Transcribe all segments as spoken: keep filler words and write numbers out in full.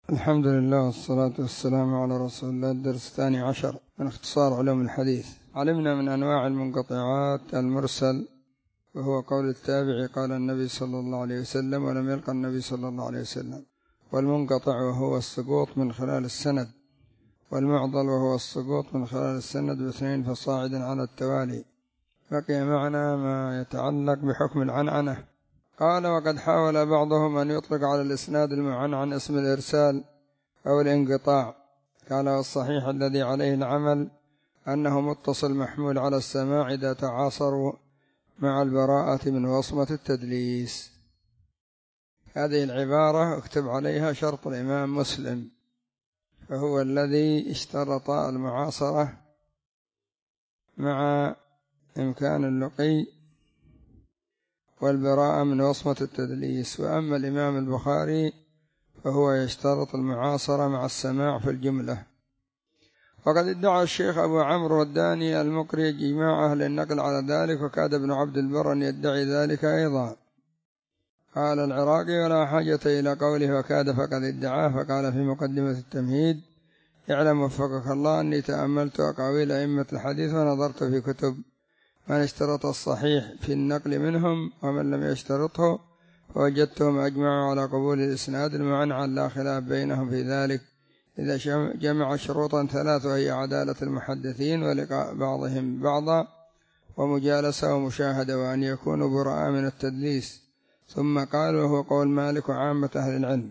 الحمد لله والصلاة والسلام على رسول الله. الدرس الثاني عشر من اختصار علوم الحديث. علمنا من أنواع المنقطعات المرسل، وهو قول التابعي قال النبي صلى الله عليه وسلم ولم يلقى النبي صلى الله عليه وسلم، والمنقطع وهو السقوط من خلال السند، والمعضل وهو السقوط من خلال السند باثنين فصاعدا على التوالي. بقي معنا ما يتعلق بحكم العنعنة. قال: وقد حاول بعضهم أن يطلق على الإسناد المعنعن اسم الإرسال أو الانقطاع. قال: والصحيح الذي عليه العمل أنه متصل محمول على السماع إذا تعاصروا مع البراءة من وصمة التدليس. هذه العبارة اكتب عليها شرط الإمام مسلم، فهو الذي اشترط المعاصرة مع إمكان اللقي والبراءة من وصمة التدليس. وأما الإمام البخاري فهو يشترط المعاصرة مع السماع في الجملة. وقد ادعى الشيخ أبو عمرو الداني المقري إجماع أهل النقل على ذلك، وكاد ابن عبد البر أن يدعي ذلك أيضا. قال العراقي: ولا حاجة إلى قوله وكاد فقد ادعاه، فقال في مقدمة التمهيد: اعلم وفقك الله أني تأملت أقاويل أئمة الحديث ونظرت في كتب من اشترط الصحيح في النقل منهم ومن لم يشترطه، فوجدتهم أجمعوا على قبول الإسناد المعنعن لا خلاف بينهم في ذلك، إذا جمع شروطا ثلاث، وهي عدالة المحدثين ولقاء بعضهم بعضا ومجالسة ومشاهدة، وأن يكونوا براء من التدليس. ثم قال: وهو قول مالك وعامة أهل العلم.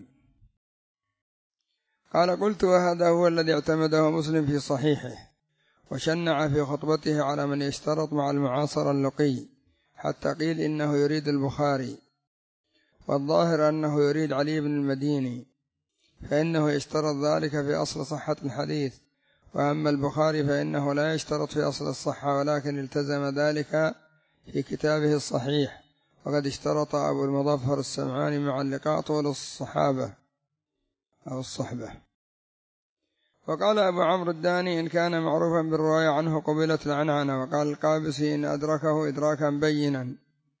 قال: قلت: وهذا هو الذي اعتمده مسلم في صحيحه، وشنع في خطبته على من يشترط مع المعاصر اللقي، حتى قيل إنه يريد البخاري، والظاهر أنه يريد علي بن المديني، فإنه يشترط ذلك في أصل صحة الحديث. وأما البخاري فإنه لا يشترط في أصل الصحة، ولكن التزم ذلك في كتابه الصحيح. وقد اشترط أبو المظفر السمعاني مع اللقاء طول الصحابة أو الصحبة. وقال أبو عمرو الداني: إن كان معروفا بالرواية عنه قبلت العنعنة. وقال القابسي: إن أدركه إدراكا بينا.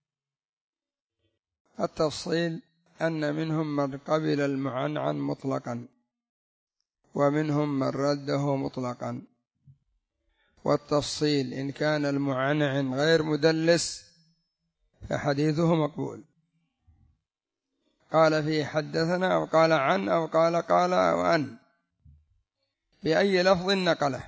التفصيل أن منهم من قبل المعنعن مطلقا، ومنهم من رده مطلقا. والتفصيل: إن كان المعنعن غير مدلس فحديثه مقبول. قال فيه حدثنا أو قال عن أو قال قال أو أن، بأي لفظ نقله.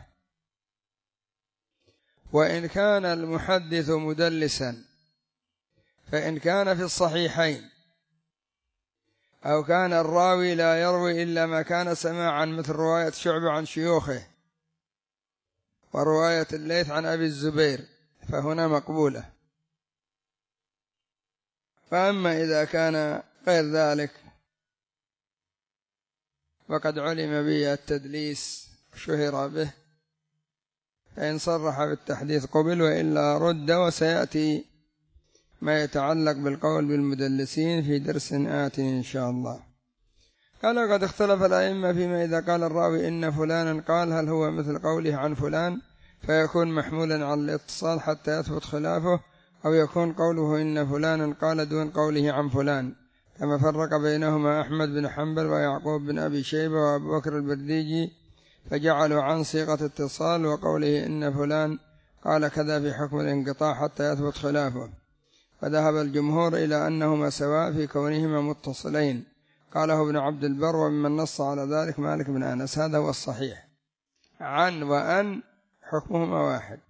وإن كان المحدث مدلسا، فإن كان في الصحيحين أو كان الراوي لا يروي إلا ما كان سماعا، مثل رواية شعبة عن شيوخه ورواية الليث عن أبي الزبير، فهنا مقبولة. فأما إذا كان غير ذلك وقد علم به التدليس شهر به، فإن صرح بالتحديث قبل، وإلا رد. وسيأتي ما يتعلق بالقول بالمدلسين في درس آت إن شاء الله. قال: قد اختلف الأئمة فيما إذا قال الراوي إن فلانا قال، هل هو مثل قوله عن فلان فيكون محمولا على الاتصال حتى يثبت خلافه، أو يكون قوله إن فلانا قال دون قوله عن فلان، كما فرق بينهما أحمد بن حنبل ويعقوب بن أبي شيبة وأبو بكر البرديجي، فجعلوا عن صيغة اتصال وقوله إن فلان قال كذا في حكم الانقطاع حتى يثبت خلافه. فذهب الجمهور إلى أنهما سواء في كونهما متصلين. قاله ابن عبد البر، وممن نص على ذلك مالك بن أنس. هذا هو الصحيح. عن وأن حكمهما واحد،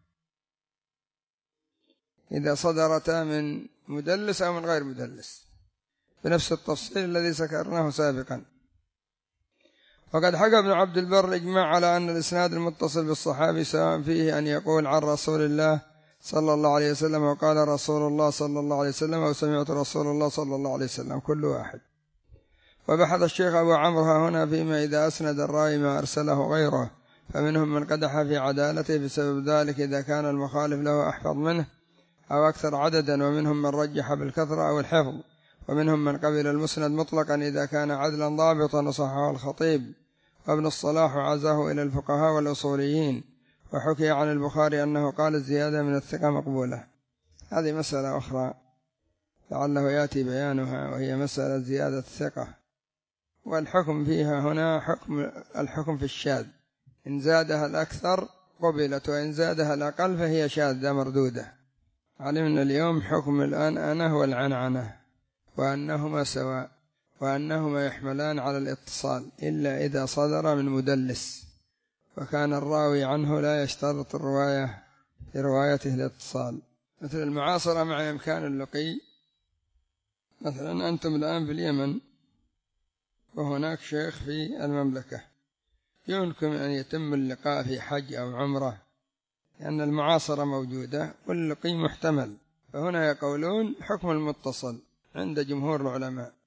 إذا صدرتا من مدلس أو من غير مدلس، بنفس التفصيل الذي ذكرناه سابقا. وقد حكى ابن عبد البر الإجماع على أن الإسناد المتصل بالصحابي سواء فيه أن يقول عن رسول الله صلى الله عليه وسلم وقال رسول الله صلى الله عليه وسلم أو سمعت رسول الله صلى الله عليه وسلم، كل واحد. وبحث الشيخ أبو عمرو هنا فيما إذا أسند الراوي ما أرسله غيره، فمنهم من قدح في عدالته بسبب ذلك إذا كان المخالف له أحفظ منه أو أكثر عددا، ومنهم من رجح بالكثرة أو الحفظ، ومنهم من قبل المسند مطلقا إذا كان عدلا ضابطا، وصححه الخطيب وابن الصلاح وعزاه إلى الفقهاء والأصوليين. وحكي عن البخاري أنه قال الزيادة من الثقة مقبولة. هذه مسألة أخرى لعله يأتي بيانها، وهي مسألة زيادة الثقة والحكم فيها هنا حكم الحكم في الشاذ، إن زادها الأكثر قبلت، وإن زادها الأقل فهي شاذة مردودة. علمنا اليوم حكم الأنأنة والعنعنة وأنهما سواء، وأنهما يحملان على الاتصال إلا إذا صدر من مدلس، وكان الراوي عنه لا يشترط الرواية في روايته الاتصال، مثل المعاصرة مع إمكان اللقي. مثلا أنتم الآن في اليمن وهناك شيخ في المملكة، يمكن أن يتم اللقاء في حج أو عمرة لأن المعاصرة موجودة واللقي محتمل، فهنا يقولون حكم المتصل عند جمهور العلماء.